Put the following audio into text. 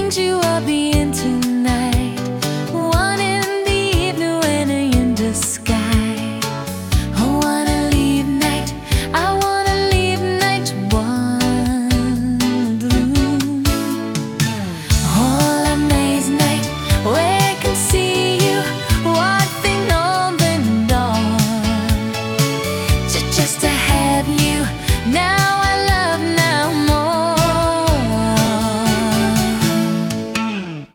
things you are being tonight. One in the evening when you're in the sky. I wanna leave night, I wanna leave night wandering. All amazed night where I can see you walking on the dawn. Just a